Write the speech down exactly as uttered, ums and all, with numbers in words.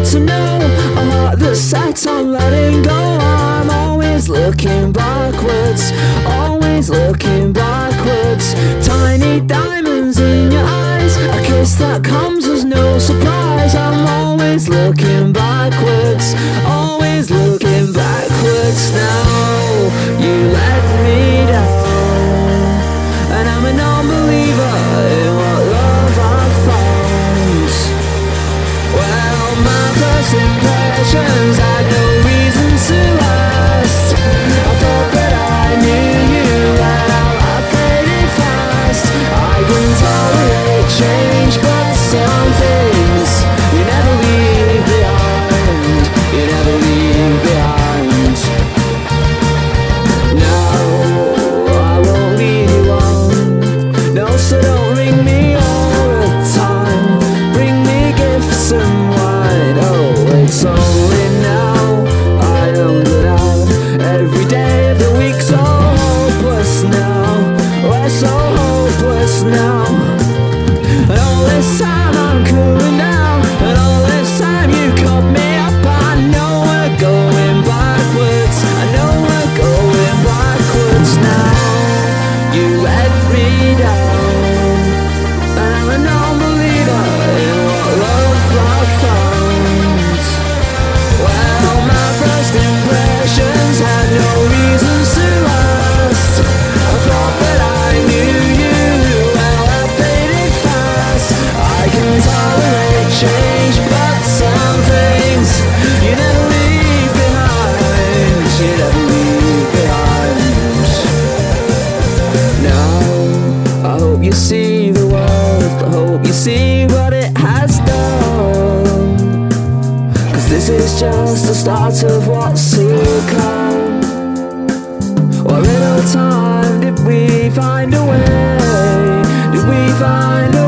to know a heart that's set on letting go. I'm always looking backwards, always looking backwards. Tiny diamonds in your eyes, a kiss that comes as no surprise. I'm always looking backwards, always looking backwards. Now you let me down, and I'm a non-believer in what love I've found. Well, my first impressions had no reason to last. I thought that I knew you, and now I faded fast. I can tolerate change, but some things you never leave behind, you never leave behind. No, I won't leave you on. No, so don't ring me all the time. Bring me gifts and wine. Oh, it's only now I know that I'm every day of the week so hopeless now. We're so hopeless now. And all this time I'm cooling down, and all this time you cut me up. I know we're going backwards, I know we're going backwards now. You let me down, and I'm a non-believer in what love I've found. Well, my first impressions had no reasons to last. I thought that I knew you, well I faded fast. I can tolerate change, but some things you never leave behind, you never leave behind. Now, I hope you see the world, I hope you see what it has done, 'cause this is just the start of what's to come. What little time did we find a way, did we find a